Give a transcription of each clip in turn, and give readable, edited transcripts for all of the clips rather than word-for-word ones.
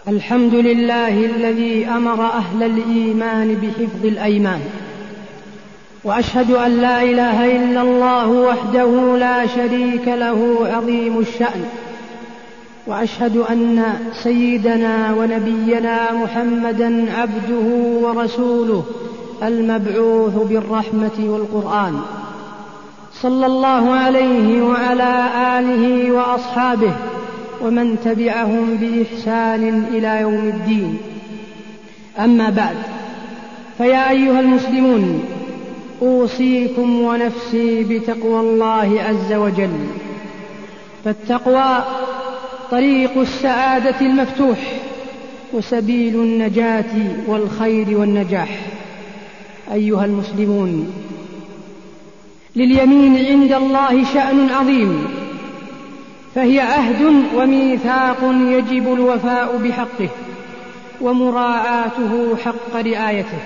الحمد لله الذي أمر أهل الإيمان بحفظ الأيمان، وأشهد أن لا إله إلا الله وحده لا شريك له عظيم الشأن، وأشهد أن سيدنا ونبينا محمدا عبده ورسوله المبعوث بالرحمة والقرآن، صلى الله عليه وعلى آله وأصحابه ومن تبعهم بإحسان إلى يوم الدين. أما بعد، فيا أيها المسلمون، أوصيكم ونفسي بتقوى الله عز وجل، فالتقوى طريق السعادة المفتوح وسبيل النجاة والخير والنجاح. أيها المسلمون، لليمين عند الله شأن عظيم، فهي عهد وميثاق يجب الوفاء بحقه ومراعاته حق رعايته.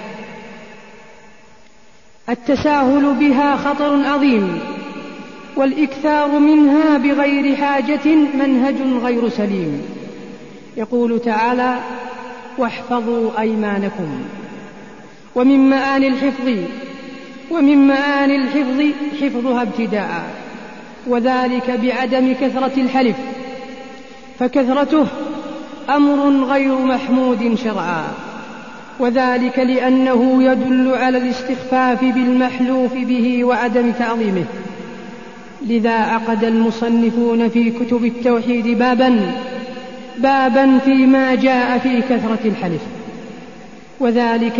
التساهل بها خطر عظيم، والإكثار منها بغير حاجة منهج غير سليم. يقول تعالى: واحفظوا أيمانكم. ومن معاني الحفظ حفظها ابتداء، وذلك بعدم كثرة الحلف، فكثرته أمر غير محمود شرعا، وذلك لأنه يدل على الاستخفاف بالمحلوف به وعدم تعظيمه. لذا عقد المصنفون في كتب التوحيد بابا فيما جاء في كثرة الحلف، وذلك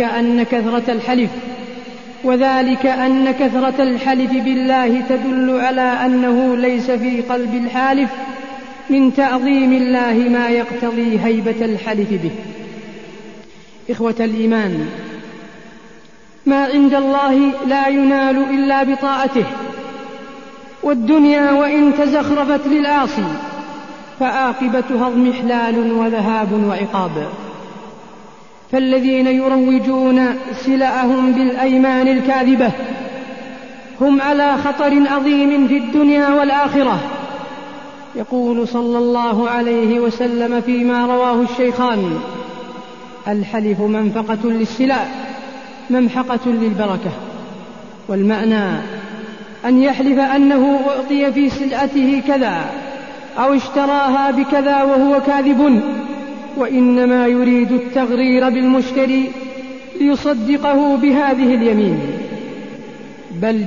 أن كثرة الحلف بالله تدل على أنه ليس في قلب الحالف من تعظيم الله ما يقتضي هيبة الحلف به. إخوة الإيمان، ما عند الله لا ينال إلا بطاعته، والدنيا وإن تزخرفت للعاصي فعاقبتها اضمحلال وذهاب وعقاب. فالذين يروجون سلعهم بالأيمان الكاذبة هم على خطر عظيم في الدنيا والآخرة. يقول صلى الله عليه وسلم فيما رواه الشيخان: الحلف منفقة للسلع ممحقة للبركة. والمعنى أن يحلف أنه أعطي في سلعته كذا أو اشتراها بكذا وهو كاذب، وإنما يريد التغرير بالمشتري ليصدقه بهذه اليمين. بل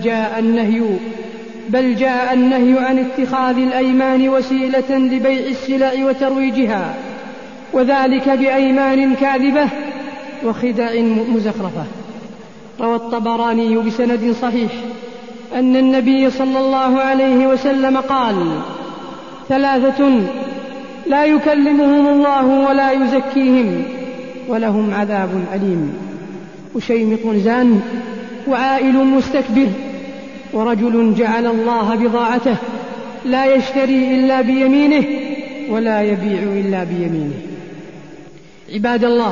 جاء النهي عن اتخاذ الأيمان وسيلة لبيع السلع وترويجها، وذلك بأيمان كاذبة وخدع مزخرفة. روى الطبراني بسند صحيح أن النبي صلى الله عليه وسلم قال: 3 لا يكلمهم الله ولا يزكيهم ولهم عذاب أليم: وشيمط زان، وعائل مستكبر، ورجل جعل الله بضاعته لا يشتري إلا بيمينه ولا يبيع إلا بيمينه. عباد الله،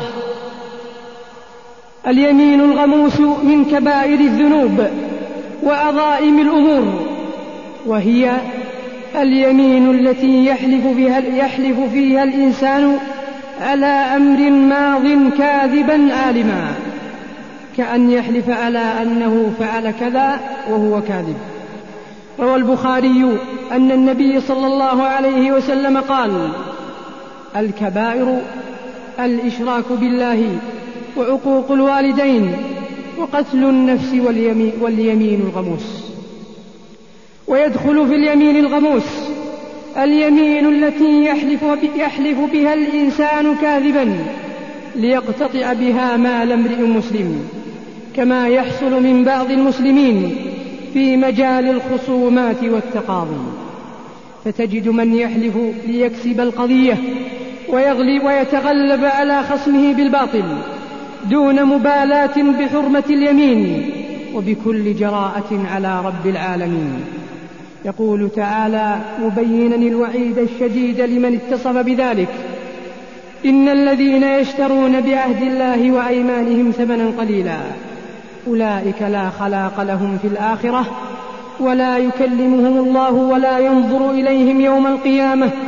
اليمين الغموس من كبائر الذنوب وعظائم الأمور، وهي اليمين التي يحلف فيها الإنسان على أمر ماض كاذبا عالما، كأن يحلف على أنه فعل كذا وهو كاذب. روى البخاري أن النبي صلى الله عليه وسلم قال: الكبائر الإشراك بالله وعقوق الوالدين وقتل النفس واليمين الغموس. ويدخل في اليمين الغموس اليمين التي يحلف بها الإنسان كاذبا ليقتطع بها مال امرئ مسلم، كما يحصل من بعض المسلمين في مجال الخصومات والتقاضي. فتجد من يحلف ليكسب القضية ويتغلب على خصمه بالباطل دون مبالاة بحرمة اليمين وبكل جراءة على رب العالمين. يقول تعالى مبينا الوعيد الشديد لمن اتصف بذلك: إن الذين يشترون بعهد الله وأيمانهم ثمنا قليلا أولئك لا خلاق لهم في الآخرة ولا يكلمهم الله ولا ينظر إليهم يوم القيامة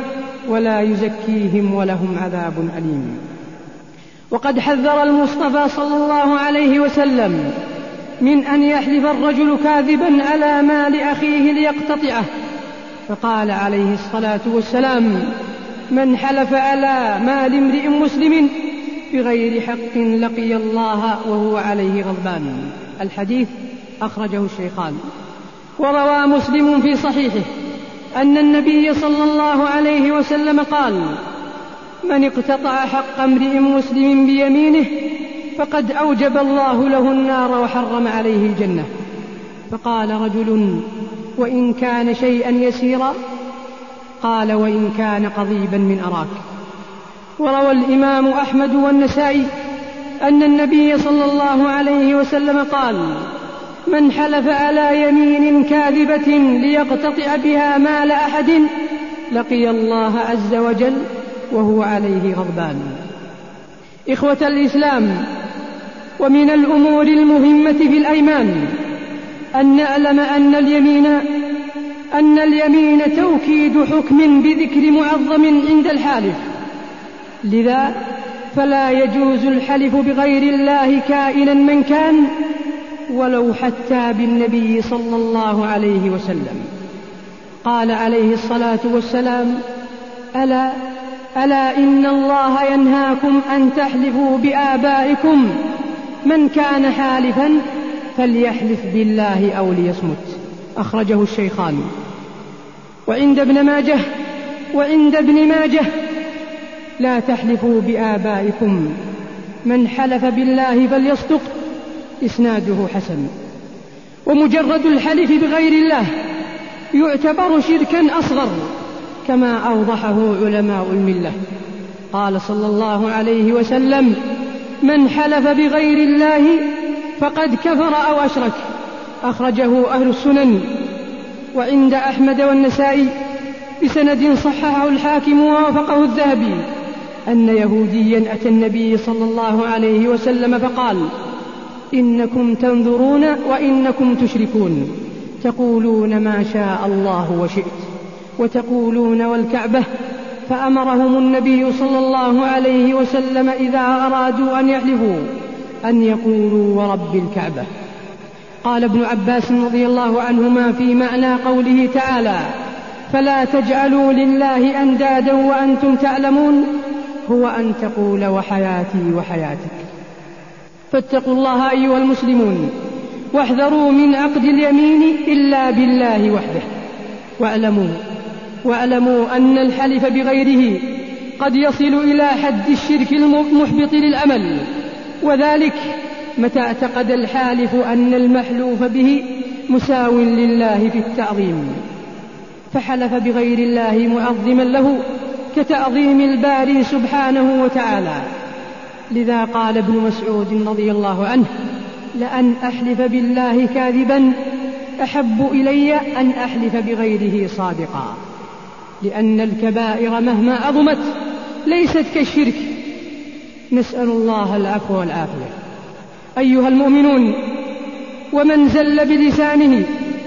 ولا يزكيهم ولهم عذاب أليم. وقد حذر المصطفى صلى الله عليه وسلم من أن يحلف الرجل كاذبا على مال أخيه ليقتطعه، فقال عليه الصلاة والسلام: من حلف على مال امرئ مسلم بغير حق لقي الله وهو عليه غضبان. الحديث أخرجه الشيخان. وروى مسلم في صحيحه أن النبي صلى الله عليه وسلم قال: من اقتطع حق امرئ مسلم بيمينه فقد أوجب الله له النار وحرم عليه الجنة. فقال رجل: وإن كان شيئا يسيرا؟ قال: وإن كان قضيبا من أراك. وروى الإمام أحمد والنسائي أن النبي صلى الله عليه وسلم قال: من حلف على يمين كاذبة ليقتطع بها مال أحد لقي الله عز وجل وهو عليه غضبان. إخوة الإسلام، ومن الأمور المهمة في الأيمان أن نعلم أن اليمين توكيد حكم بذكر معظم عند الحالف، لذا فلا يجوز الحلف بغير الله كائنا من كان، ولو حتى بالنبي صلى الله عليه وسلم. قال عليه الصلاة والسلام: ألا إن الله ينهاكم أن تحلفوا بآبائكم، من كان حالفا فليحلف بالله أو ليصمت. أخرجه الشيخان. وعند ابن ماجه: لا تحلفوا بآبائكم، من حلف بالله فليصدق. إسناده حسن. ومجرد الحلف بغير الله يعتبر شركا أصغر، كما أوضحه علماء الملة. قال صلى الله عليه وسلم: من حلف بغير الله فقد كفر أو أشرك. أخرجه أهل السنن. وعند أحمد والنسائي بسند صححه الحاكم ووافقه الذهبي أن يهوديا أتى النبي صلى الله عليه وسلم فقال: إنكم تنظرون وإنكم تشركون، تقولون ما شاء الله وشئت، وتقولون والكعبة. فأمرهم النبي صلى الله عليه وسلم إذا أرادوا أن يحلفوا أن يقولوا ورب الكعبة. قال ابن عباس رضي الله عنهما في معنى قوله تعالى: فلا تجعلوا لله أندادا وأنتم تعلمون، هو أن تقول وحياتي وحياتك. فاتقوا الله أيها المسلمون، واحذروا من عقد اليمين إلا بالله وحده. واعلموا أن الحلف بغيره قد يصل إلى حد الشرك المحبط للعمل، وذلك متى اعتقد الحالف أن المحلوف به مساو لله في التعظيم، فحلف بغير الله معظما له كتعظيم الباري سبحانه وتعالى. لذا قال ابن مسعود رضي الله عنه: لأن أحلف بالله كاذبا أحب إلي أن أحلف بغيره صادقا، لأن الكبائر مهما عظمت ليست كالشرك. نسأل الله العفو والعافية. أيها المؤمنون، ومن زل بلسانه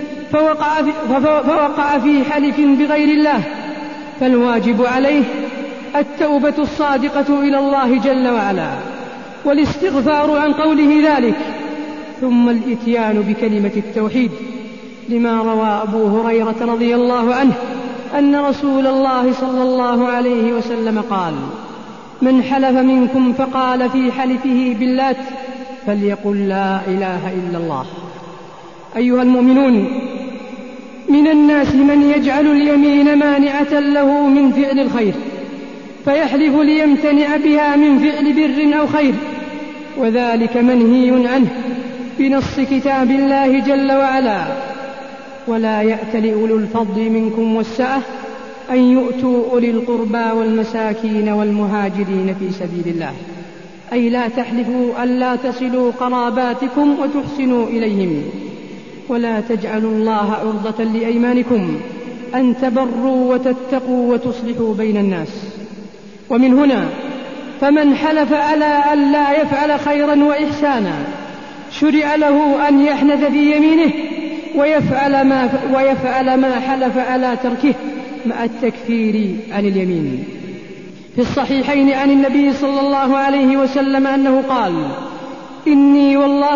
فوقع في حلف بغير الله فالواجب عليه التوبة الصادقة إلى الله جل وعلا، والاستغفار عن قوله ذلك، ثم الإتيان بكلمة التوحيد، لما روى أبو هريرة رضي الله عنه أن رسول الله صلى الله عليه وسلم قال: من حلف منكم فقال في حلفه باللات فليقل لا إله إلا الله. أيها المؤمنون، من الناس من يجعل اليمين مانعة له من فعل الخير فيحلف ليمتنع بها من فعل بر أو خير، وذلك منهي عنه بنص كتاب الله جل وعلا: ولا يأتل أولو الفضل منكم والسعة أن يؤتوا أولي القربى والمساكين والمهاجرين في سبيل الله. أي لا تحلفوا ألا تصلوا قراباتكم وتحسنوا إليهم، ولا تجعلوا الله عرضة لأيمانكم أن تبروا وتتقوا وتصلحوا بين الناس. ومن هنا فمن حلف على أن لا يفعل خيرا وإحسانا شرع له أن يحنث في يمينه ويفعل ما حلف على تركه، مع التكفير عن اليمين. في الصحيحين عن النبي صلى الله عليه وسلم أنه قال: إني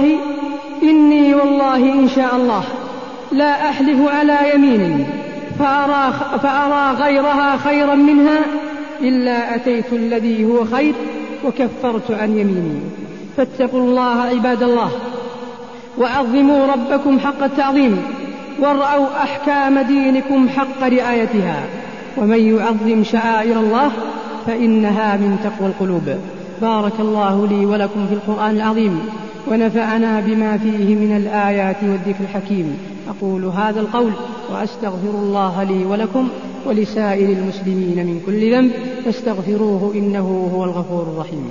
والله إن شاء الله لا أحلف على يمين فأرى غيرها خيرا منها إلا أتيت الذي هو خير وكفرت عن يميني. فاتقوا الله عباد الله، وعظموا ربكم حق التعظيم، وارعوا أحكام دينكم حق رعايتها، ومن يعظم شعائر الله فإنها من تقوى القلوب. بارك الله لي ولكم في القرآن العظيم، ونفعنا بما فيه من الآيات والذكر الحكيم. أقول هذا القول وأستغفر الله لي ولكم ولسائر المسلمين من كل ذنب، فاستغفروه إنه هو الغفور الرحيم.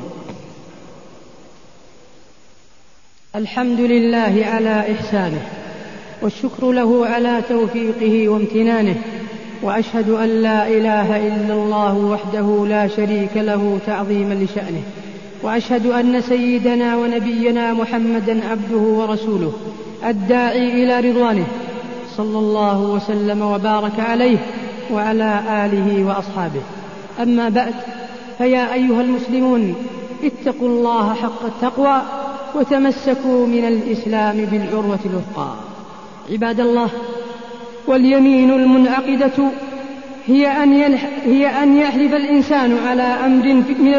الحمد لله على إحسانه، والشكر له على توفيقه وامتنانه، وأشهد أن لا إله إلا الله وحده لا شريك له تعظيما لشأنه، وأشهد أن سيدنا ونبينا محمدا عبده ورسوله الداعي إلى رضوانه، صلى الله وسلم وبارك عليه وعلى آله وأصحابه. أما بعد، فيا أيها المسلمون، اتقوا الله حق التقوى وتمسكوا من الإسلام بالعروة الوثقى. عباد الله، واليمين المنعقدة هي أن يحلف الإنسان على أمر من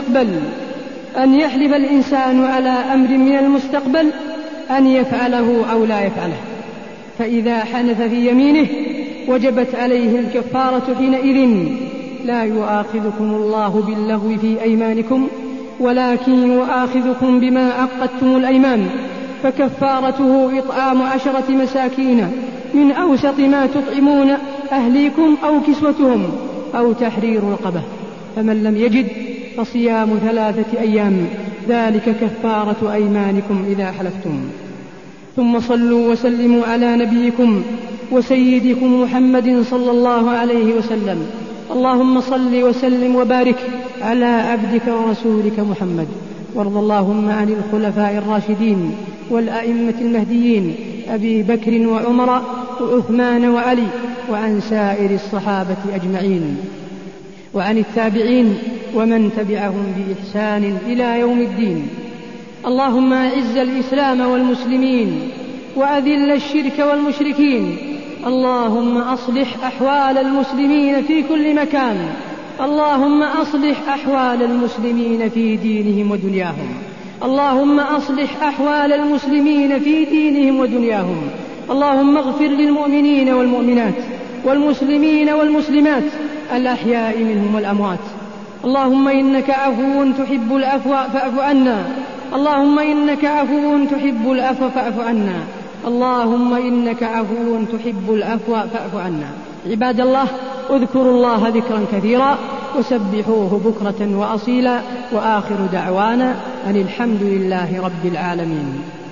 المستقبل أن يفعله أو لا يفعله، فإذا حنث في يمينه وجبت عليه الكفارة حينئذ. لا يؤاخذكم الله باللغو في أيمانكم، ولكن يؤاخذكم بما عقدتم الأيمان، فكفارته إطعام 10 مساكين من أوسط ما تطعمون أهليكم أو كسوتهم أو تحرير رقبة، فمن لم يجد فصيام 3 أيام، ذلك كفارة أيمانكم إذا حلفتم. ثم صلوا وسلموا على نبيكم وسيدكم محمد صلى الله عليه وسلم. اللهم صل وسلم وبارك على عبدك ورسولك محمد، وارض اللهم عن الخلفاء الراشدين والأئمة المهديين أبي بكر وعمر وعثمان وعلي، وعن سائر الصحابة أجمعين، وعن التابعين ومن تبعهم بإحسان إلى يوم الدين. اللهم أعز الإسلام والمسلمين، وأذل الشرك والمشركين. اللهم أصلح أحوال المسلمين في كل مكان. اللهم أصلح أحوال المسلمين في دينهم ودنياهم. اللهم أصلح أحوال المسلمين في دينهم ودنياهم. اللهم اغفر للمؤمنين والمؤمنات والمسلمين والمسلمات الأحياء منهم والأموات. اللهم إنك عفو تحب العفو فاعف عنا. اللهم إنك عفو تحب العفو فاعف عنا. اللهم إنك عفو تحب العفو فاعف عنا. عباد الله، اذكروا الله ذكرا كثيرا، وسبحوه بكرة وأصيلا، وآخر دعوانا أن الحمد لله رب العالمين.